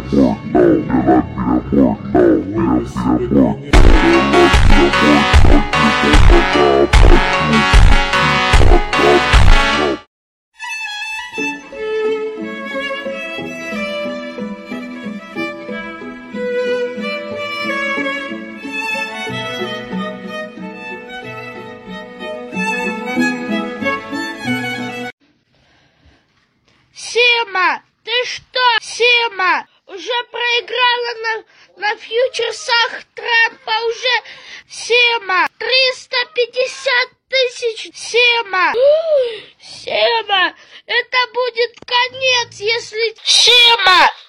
Сема, ты что? Сема, уже проиграла на фьючерсах Трампа уже. Сема, 350 тысяч. Сема, Сема, это будет конец, если... Сема!